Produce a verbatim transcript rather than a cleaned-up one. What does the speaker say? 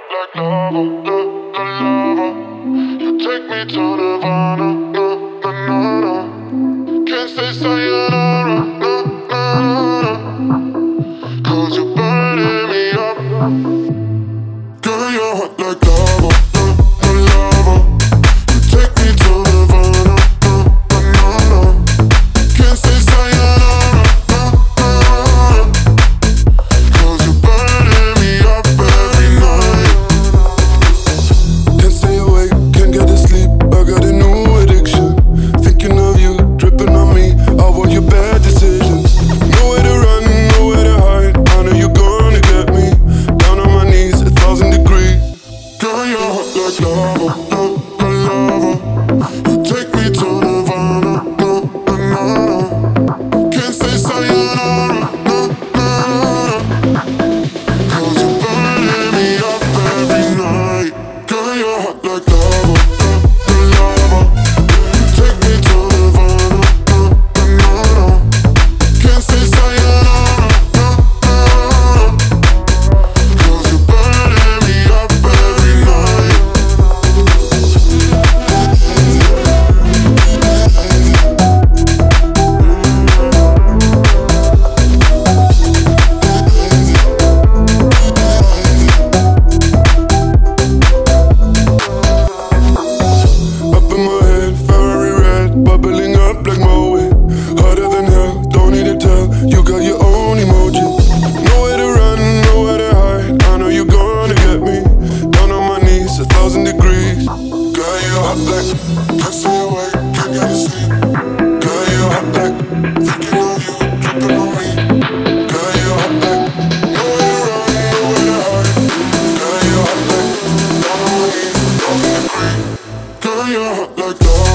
like lava, the, the lava. You take me to Nirvana, na, na, na, na. Can't say sayonara, na, na, na, na. Cause you're burning me up. Girl, you're hot like lava, the, the lava. You take me to Nirvana, na, na, na, na. Can't say sayonara, na, na, na, na. Cause you're burning me up every night. Can't stay awake, can't get to sleep. I got a new addiction. Thinking of you, dripping on me. All of your bad decisions. Nowhere to run, nowhere to hide. I know you're gonna get me. Down on my knees, a thousand degrees. Girl, you're hot like lava, no, no lava. You take me to Nirvana, no, no, no, no. Can't say sayonara, no, no, no, no. Cause you're burning me up every night. Girl, you're hot like lava, no, no lava. You take me to Nirvana, no, no, no, no. Can't say sayonara, no, no, no. Cause you're burning me up every night. Up in my head, Ferrari red, bubbling up like Moe. Hotter than hell, don't need to tell. You got your own emoji. Nowhere to run, nowhere to hide. I know you're gonna get me. Down on my knees, a thousand degrees. Girl, you're hot like, can't stay awake, can't get to sleep. Girl, you're hot like, thinking of you, dripping on me. Girl, you're hot like, nowhere to run, nowhere to hide. Girl, you're hot like, down on my knees, a thousand degrees. Girl, you're hot like lava.